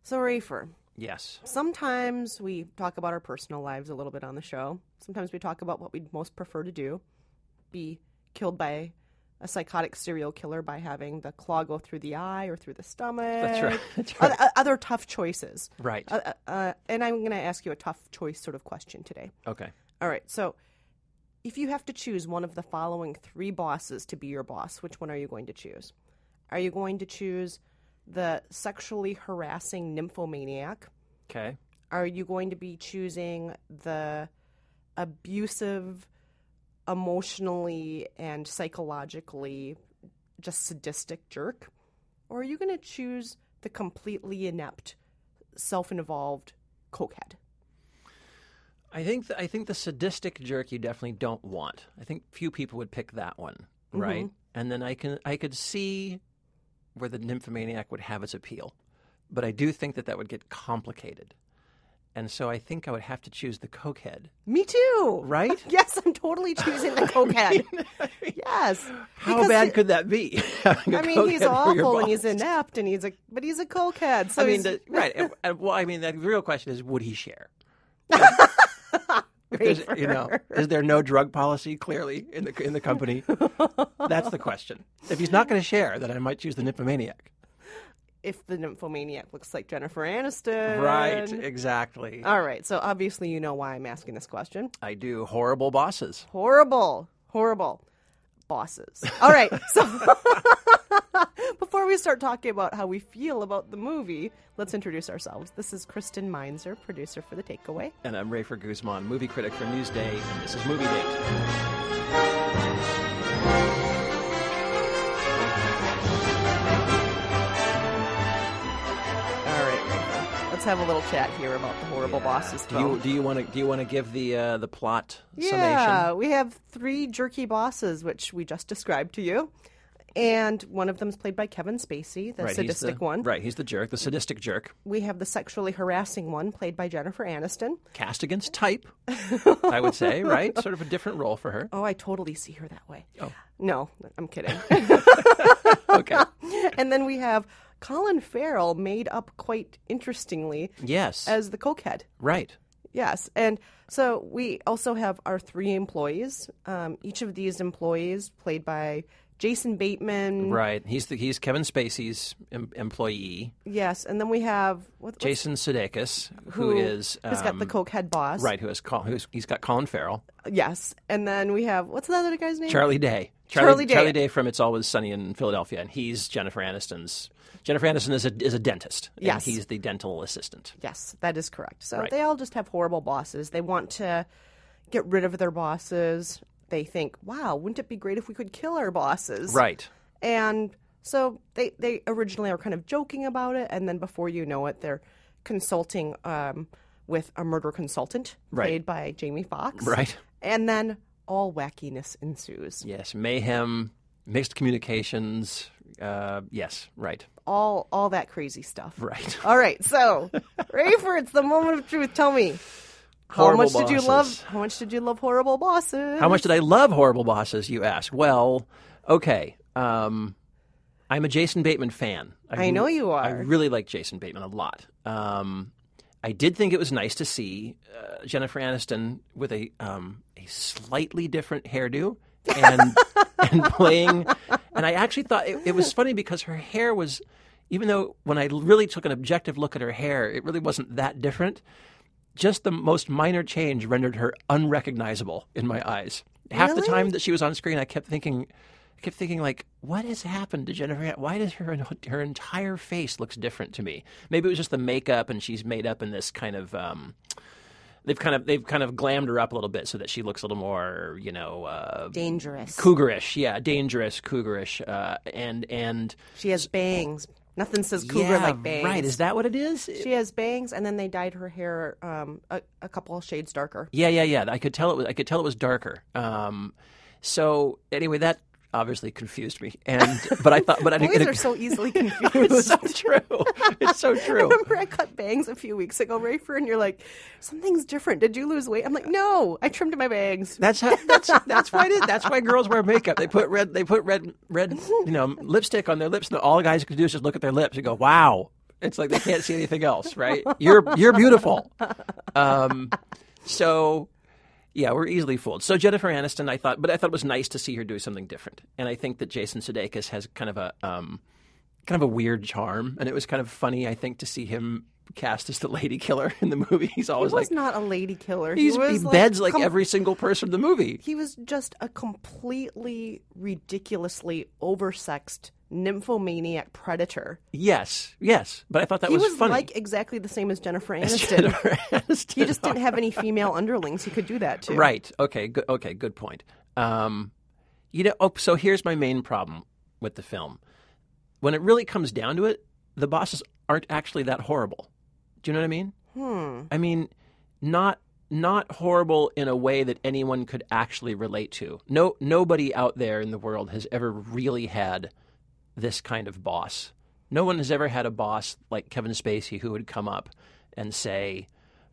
So, Rafer, Yes. sometimes we talk about our personal lives a little bit on the show. Sometimes we talk about what we'd most prefer to do, be killed by a psychotic serial killer by having the claw go through the eye or through the stomach. That's right. That's right. Other tough choices. Right. And I'm going to ask you a tough choice sort of question today. Okay. All right. So if you have to choose one of the following 3 bosses to be your boss, which one are you going to choose? Are you going to choose the sexually harassing nymphomaniac? Okay. Are you going to be choosing the abusive, emotionally and psychologically just sadistic jerk? Or are you going to choose the completely inept, self-involved cokehead? I think the sadistic jerk you definitely don't want. I think few people would pick that one, right? And then I could see where the nymphomaniac would have its appeal, but I do think that would get complicated. And so I think I would have to choose the cokehead. Me too. Right? Yes, I'm totally choosing the cokehead. Yes. How Because bad could that be? I mean, he's awful and he's inept and he's a cokehead. So I mean, he's, right. Well, I mean, the real question is, would he share? Is there no drug policy clearly in the company? That's the question. If he's not going to share, then I might choose the nymphomaniac. if the nymphomaniac looks like Jennifer Aniston. Right, exactly. All right, so obviously you know why I'm asking this question. I do. Horrible bosses. Horrible bosses. All right, so before we start talking about how we feel about the movie, let's introduce ourselves. This is Kristen Meinzer, producer for The Takeaway. And I'm Rafer Guzman, movie critic for Newsday, and this is Movie Date. Let's have a little chat here about the horrible bosses. Do you want to give the plot summation? Yeah, we have 3 jerky bosses, which we just described to you, and one of them is played by Kevin Spacey, the sadistic one. Right, he's the jerk, the sadistic jerk. We have the sexually harassing one, played by Jennifer Aniston. Cast against type, I would say, right? Sort of a different role for her. Oh, I totally see her that way. Oh, no, I'm kidding. Okay. And then we have Colin Farrell, made up quite interestingly, yes, as the cokehead. Right. Yes, and so we also have our 3 employees. Each of these employees played by Jason Bateman. Right. He's Kevin Spacey's employee. Yes, and then we have Jason Sudeikis, who is has got the cokehead boss. Right. He's got Colin Farrell. Yes, and then we have what's the other guy's name? Charlie Day. Charlie Day from It's Always Sunny in Philadelphia, and he's Jennifer Aniston's. Jennifer Aniston is a dentist. Yes. And he's the dental assistant. Yes, that is correct. So Right. They all just have horrible bosses. They want to get rid of their bosses. They think, wow, wouldn't it be great if we could kill our bosses? Right. And so they originally are kind of joking about it, and then before you know it, they're consulting with a murder consultant played by Jamie Foxx. Right. And then all wackiness ensues. Yes. Mayhem, mixed communications. Yes. Right. All that crazy stuff. Right. All right, so Rafer, it's the moment of truth. Tell me, how much did you love Horrible Bosses? How much did I love Horrible Bosses, you ask? Well, okay. I'm a Jason Bateman fan. I know you are. I really like Jason Bateman a lot. I did think it was nice to see Jennifer Aniston with a slightly different hairdo and playing. And I actually thought it was funny because her hair was, even though when I really took an objective look at her hair, it really wasn't that different. Just the most minor change rendered her unrecognizable in my eyes. Half the time that she was on screen, I kept thinking like, what has happened to Jennifer? Why does her entire face looks different to me? Maybe it was just the makeup, and she's made up in this kind of. They've kind of glammed her up a little bit so that she looks a little more, dangerous, cougarish. Yeah, dangerous, cougarish, and she has bangs. Nothing says cougar like bangs. Right? Is that what it is? She has bangs, and then they dyed her hair a couple of shades darker. Yeah. I could tell it was darker. So anyway, that obviously confused me, but I didn't. Boys are so easily confused. It's so true. It's so true. I remember I cut bangs a few weeks ago, Rafer, and you're like, "Something's different. Did you lose weight?" I'm like, "No, I trimmed my bangs." That's why it is. That's why girls wear makeup. They put red lipstick on their lips, and all guys can do is just look at their lips and go, "Wow, It's like they can't see anything else, right? You're beautiful. So, yeah, we're easily fooled. So Jennifer Aniston, I thought it was nice to see her do something different. And I think that Jason Sudeikis has kind of a weird charm, and it was kind of funny, I think, to see him cast as the lady killer in the movie. He's always He was not a lady killer. he beds like every single person in the movie. He was just a completely ridiculously oversexed nymphomaniac predator. Yes, but I thought that He was was funny. like exactly the same as Jennifer As Aniston. Jennifer Aniston. He just didn't have any female underlings. He could do that too. Right. Okay. Good point. So here's my main problem with the film. When it really comes down to it, the bosses aren't actually that horrible. Do you know what I mean? I mean, not horrible in a way that anyone could actually relate to. Nobody out there in the world has ever really had this kind of boss. No one has ever had a boss like Kevin Spacey who would come up and say,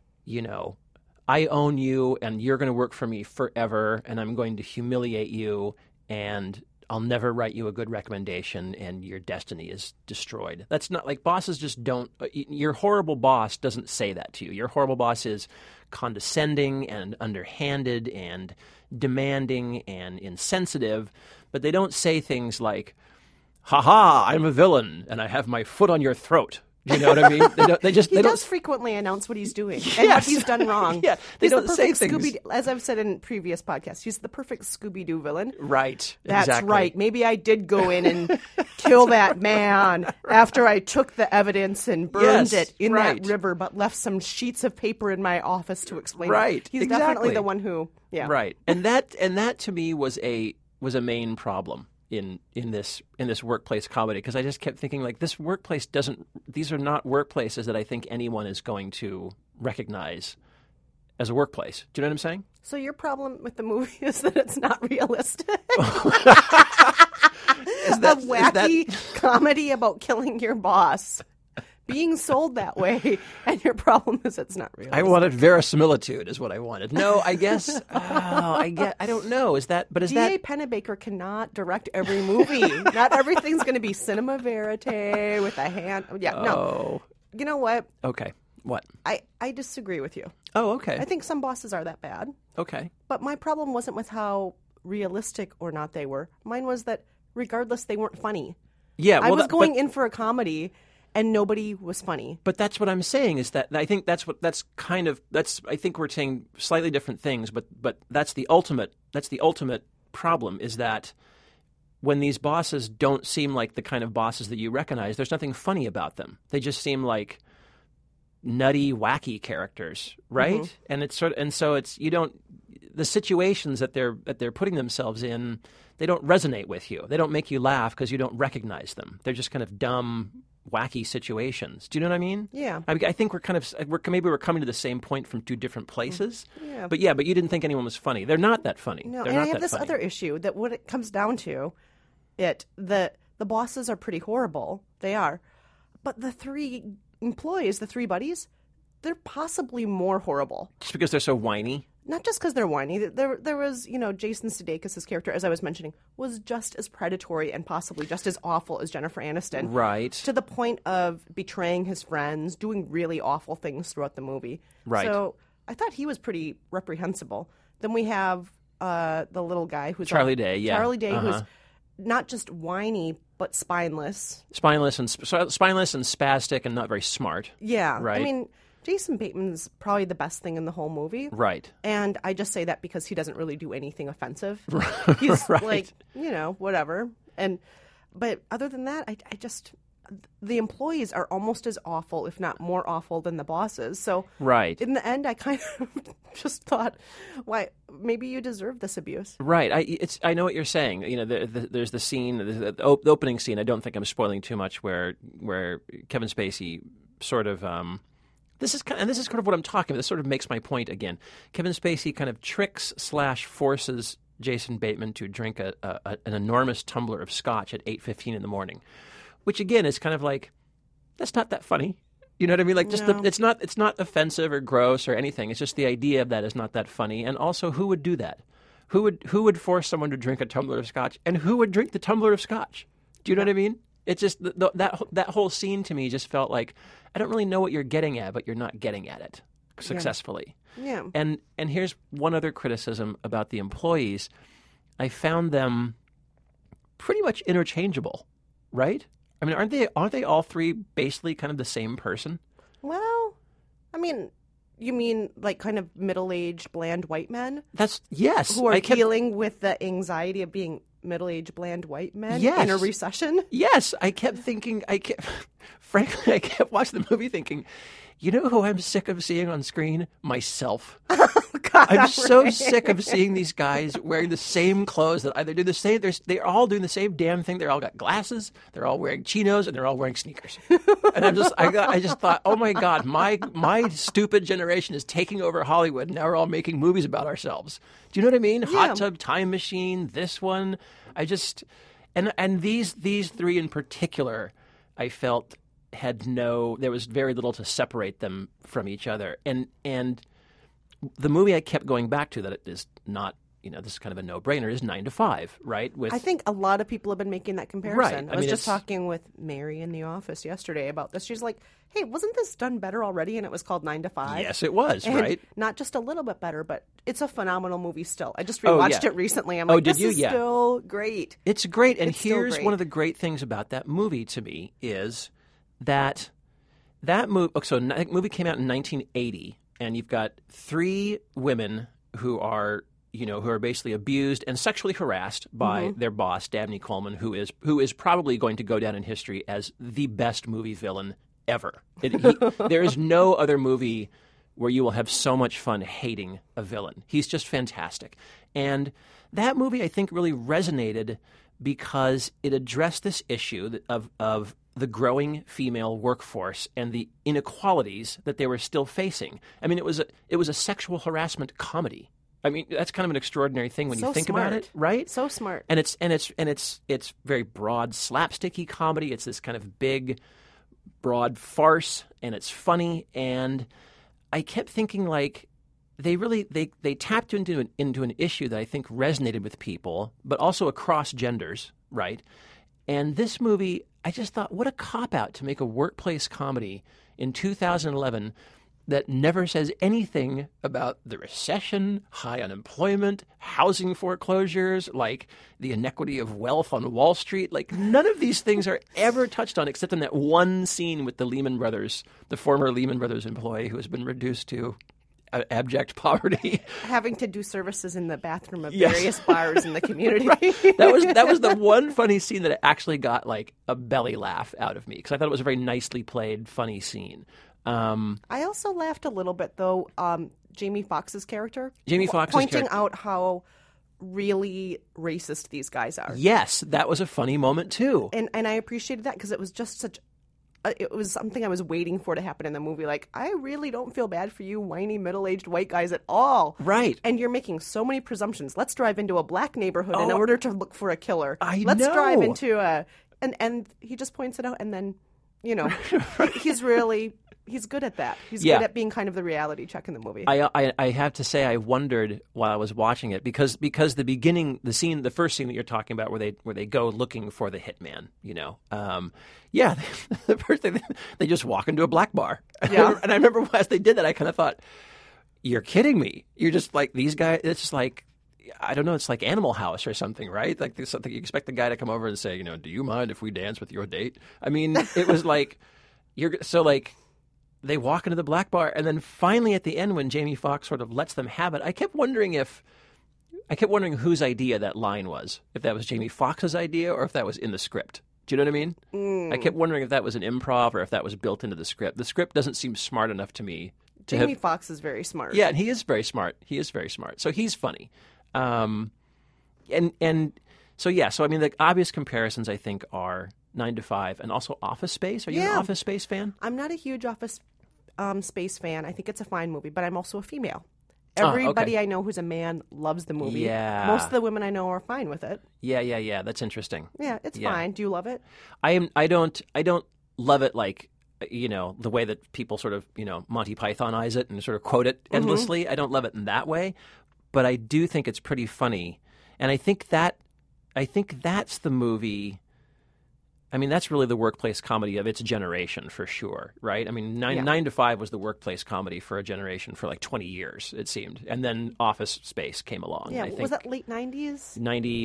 I own you and you're going to work for me forever and I'm going to humiliate you and I'll never write you a good recommendation and your destiny is destroyed. That's not like bosses just don't. Your horrible boss doesn't say that to you. Your horrible boss is condescending and underhanded and demanding and insensitive, but they don't say things like, "Ha, I'm a villain and I have my foot on your throat." Do you know what I mean? They does frequently announce what he's doing and what he's done wrong. Yeah, they don't say things. As I've said in previous podcasts, he's the perfect Scooby-Doo villain. Right. That's exactly. right. Maybe I did go in and kill that man after I took the evidence and burned it in that river, but left some sheets of paper in my office to explain it. He's definitely the one who, Right. And that to me was a main problem in this workplace comedy, because I just kept thinking, like, these are not workplaces that I think anyone is going to recognize as a workplace. Do you know what I'm saying? So your problem with the movie is that it's not realistic? Is that wacky comedy about killing your boss being sold that way, and your problem is it's not realistic? I wanted verisimilitude is what I wanted. No, I guess I don't know. D.A. Pennebaker cannot direct every movie. Not everything's going to be cinema verite with a hand. Yeah, no. You know what? Okay. What? I disagree with you. Oh, okay. I think some bosses are that bad. Okay. But my problem wasn't with how realistic or not they were. Mine was that regardless, they weren't funny. Yeah, I was going in for a comedy, and nobody was funny. But that's what I'm saying, is that I think I think we're saying slightly different things, but that's the ultimate problem, is that when these bosses don't seem like the kind of bosses that you recognize, there's nothing funny about them. They just seem like nutty, wacky characters, right? Mm-hmm. And so the situations that they're putting themselves in, they don't resonate with you. They don't make you laugh because you don't recognize them. They're just kind of dumb, wacky situations. Do you know what I mean? Yeah. I think we're coming to the same point from two different places. Yeah. But you didn't think anyone was funny. They're not that funny. No, They're and not I have this funny. other issue that when it comes down to it, the bosses are pretty horrible. They are. But the three employees, the three buddies, they're possibly more horrible. Just because they're so whiny? Not just because they're whiny. There was, Jason Sudeikis' character, as I was mentioning, was just as predatory and possibly just as awful as Jennifer Aniston. Right. To the point of betraying his friends, doing really awful things throughout the movie. Right. So I thought he was pretty reprehensible. Then we have the little guy who's Charlie Day, yeah. Charlie Day, who's not just whiny, but spineless. Spineless and spastic and not very smart. Yeah. Right. I mean, Jason Bateman's probably the best thing in the whole movie. Right. And I just say that because he doesn't really do anything offensive. Right. He's like, whatever. But other than that, I just, the employees are almost as awful, if not more awful than the bosses. So right. In the end, I kind of just thought, why, maybe you deserve this abuse. Right. I know what you're saying. There's the scene, the opening scene. I don't think I'm spoiling too much, where Kevin Spacey sort of. This is kind of what I'm talking about. This sort of makes my point again. Kevin Spacey kind of forces Jason Bateman to drink an enormous tumbler of scotch at 8:15 in the morning, which again is kind of like, that's not that funny. You know what I mean? Like, just it's not offensive or gross or anything. It's just the idea of that is not that funny. And also, who would do that? Who would force someone to drink a tumbler of scotch? And who would drink the tumbler of scotch? Do you know what I mean? It just that whole scene to me just felt like I don't really know what you're getting at, but you're not getting at it successfully. Yeah. And here's one other criticism about the employees. I found them pretty much interchangeable, right? I mean, aren't they all three basically kind of the same person? Well, I mean, you mean like kind of middle-aged, bland white men? Yes. Who are dealing with the anxiety of being middle-aged, bland white men in a recession? Yes. Frankly, I kept watching the movie thinking, you know who I'm sick of seeing on screen? Myself. God, I'm so sick of seeing these guys wearing the same clothes that either do the same. They're all doing the same damn thing. They're all got glasses. They're all wearing chinos, and they're all wearing sneakers. And I just thought, oh my God, my stupid generation is taking over Hollywood. Now we're all making movies about ourselves. Do you know what I mean? Yeah. Hot Tub Time Machine. This one. And these three in particular, I felt there was very little to separate them from each other. And the movie I kept going back to that it is not, this is kind of a no-brainer, is 9 to 5, right? I think a lot of people have been making that comparison. Right. I was just talking with Mary in the office yesterday about this. She's like, hey, wasn't this done better already? And it was called 9 to 5. Yes, it was, and right? Not just a little bit better, but it's a phenomenal movie still. I just rewatched it recently. I'm like, did this you? is Yeah. still great. It's great. And It's still here's great. one of the great things about that movie to me is that movie. So that movie came out in 1980, and you've got three women who are basically abused and sexually harassed by their boss, Dabney Coleman, who is probably going to go down in history as the best movie villain ever. There is no other movie where you will have so much fun hating a villain. He's just fantastic. And that movie, I think, really resonated because it addressed this issue of the growing female workforce and the inequalities that they were still facing. I mean, it was a sexual harassment comedy. I mean, that's kind of an extraordinary thing when you think about it, right? So smart. And it's very broad, slapsticky comedy. It's this kind of big, broad farce, and it's funny. And I kept thinking, like, they tapped into an issue that I think resonated with people, but also across genders, right? And this movie, I just thought, what a cop-out to make a workplace comedy in 2011 that never says anything about the recession, high unemployment, housing foreclosures, like the inequity of wealth on Wall Street. Like, none of these things are ever touched on except in that one scene with the Lehman Brothers, the former Lehman Brothers employee who has been reduced to abject poverty, having to do services in the bathroom of various bars in the community. Right. That was the one funny scene that actually got like a belly laugh out of me because I thought it was a very nicely played, funny scene. I also laughed a little bit though. Jamie Foxx's character, pointing out how really racist these guys are. Yes, that was a funny moment too, and I appreciated that because it was just such. It was something I was waiting for to happen in the movie. Like, I really don't feel bad for you whiny middle-aged white guys at all. Right. And you're making so many presumptions. Let's drive into a black neighborhood in order to look for a killer. Let's drive into a... And he just points it out, and then, he's good at that. He's good at being kind of the reality check in the movie. I have to say I wondered while I was watching it because the first scene that you're talking about where they go looking for the hitman, the first thing they just walk into a black bar. Yeah. And I remember as they did that, I kind of thought, you're kidding me. You're just like these guys. It's just like, I don't know. It's like Animal House or something, right? Like there's something you expect the guy to come over and say, do you mind if we dance with your date? I mean, it was like they walk into the black bar, and then finally at the end, when Jamie Foxx sort of lets them have it, I kept wondering whose idea that line was. If that was Jamie Foxx's idea, or if that was in the script. Do you know what I mean? I kept wondering if that was an improv or if that was built into the script. The script doesn't seem smart enough to me. Jamie Foxx is very smart. Yeah, and he is very smart. So he's funny. So I mean, the obvious comparisons I think are 9 to 5 and also Office Space. Are you an Office Space fan? I'm not a huge Office Space fan. I think it's a fine movie, but I'm also a female. Everybody I know who's a man loves the movie. Yeah. Most of the women I know are fine with it. Yeah. That's interesting. Yeah, it's fine. Do you love it? I don't love it like, the way that people sort of, Monty Pythonize it and sort of quote it endlessly. Mm-hmm. I don't love it in that way, but I do think it's pretty funny. And I think that's the movie. I mean, that's really the workplace comedy of its generation for sure, right? I mean, 9 to 5 was the workplace comedy for a generation for like 20 years, it seemed. And then Office Space came along. Yeah, I think was that late 90s?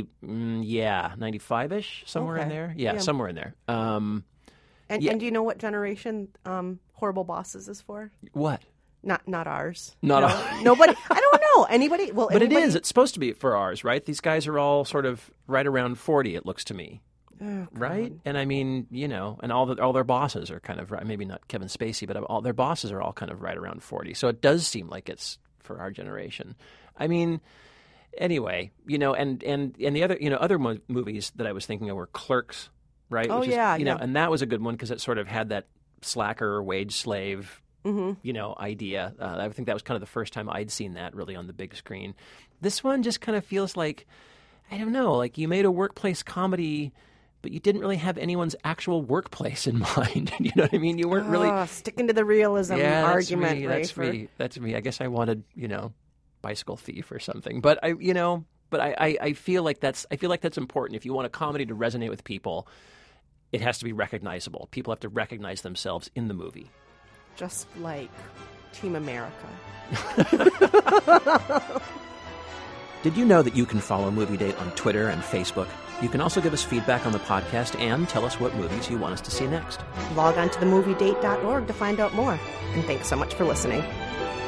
95-ish, somewhere in Okay. there. Yeah, Yeah. somewhere in there. And do you know what generation Horrible Bosses is for? What? Not ours. Not No, ours. nobody. I don't know. Anybody? Well, But anybody, it is. It's supposed to be for ours, right? These guys are all sort of right around 40, it looks to me. Oh, God. Right? And I mean, and all their bosses are kind of, maybe not Kevin Spacey, but all their bosses are all kind of right around 40. So it does seem like it's for our generation. I mean, anyway, and the other movies that I was thinking of were Clerks, right? Oh, Which is, yeah. and that was a good one because it sort of had that slacker, wage slave, Mm-hmm. idea. I think that was kind of the first time I'd seen that really on the big screen. This one just kind of feels like, I don't know, like you made a workplace comedy, but you didn't really have anyone's actual workplace in mind. You know what I mean? You weren't really sticking to the realism argument. That's me. I guess I wanted, Bicycle Thief or something. But I feel like that's important. If you want a comedy to resonate with people, it has to be recognizable. People have to recognize themselves in the movie. Just like Team America. Did you know that you can follow Movie Date on Twitter and Facebook? You can also give us feedback on the podcast and tell us what movies you want us to see next. Log on to themoviedate.org to find out more. And thanks so much for listening.